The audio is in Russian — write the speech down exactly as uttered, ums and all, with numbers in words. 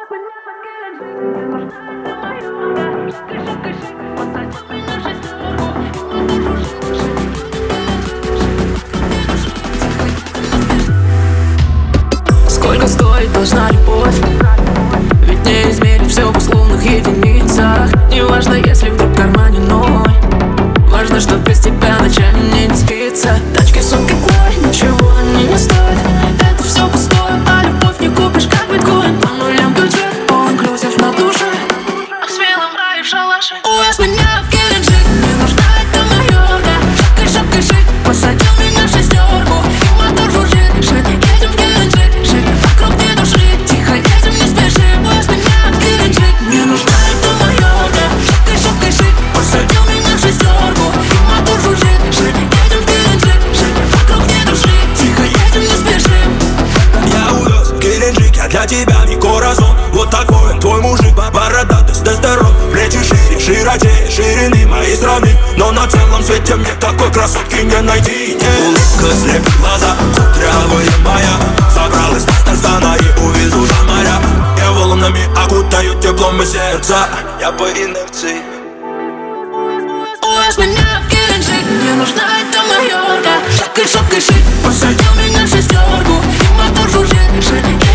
Сколько стоить должна любовь? Ведь не измерить все в условных единицах. Не важно, если вдруг в кармане ноль. Важно, что без тебя ночами мне не спится. Тачки, сумки, кой, ничего они не стоят. Это все пустое, а любовь не купишь, как биткоин. По нулям бюджет, all inclusive на душе, а в смелом рае в шалаше. Увез меня в Геленджик, мне нужна эта Майорка. Шапкой, шапкой жить, посадил меня в шестерку. И мотор жужжит, жить, едем в Геленджик, жить. Вокруг не души, тихо едем, не спешим. Увез меня в Геленджик, мне нужна эта Майорка. Шапкой, шапкой жить, посадил меня в шестерку. И мотор жужжит, жить, едем в Геленджик, жить. Вокруг не души, тихо едем, не спешим. Я увез в Геленджик, я для тебя не коразон. Вот такой он, твой мужик, бородатый, тестостерон. Плечи шире, широтее, ширины моей страны. Но на целом свете мне такой красотки не найти. Улыбка слепит глаза, кудрявая моя. Забрал из Татарстана и увезу за моря. Я волнами окутаю теплом и сердца. Я по инерции. Увез меня в Геленджик, мне нужна эта Майорка. Шапкой, шапкой жить, посадил меня в шестерку. И мотор жужжит, жить.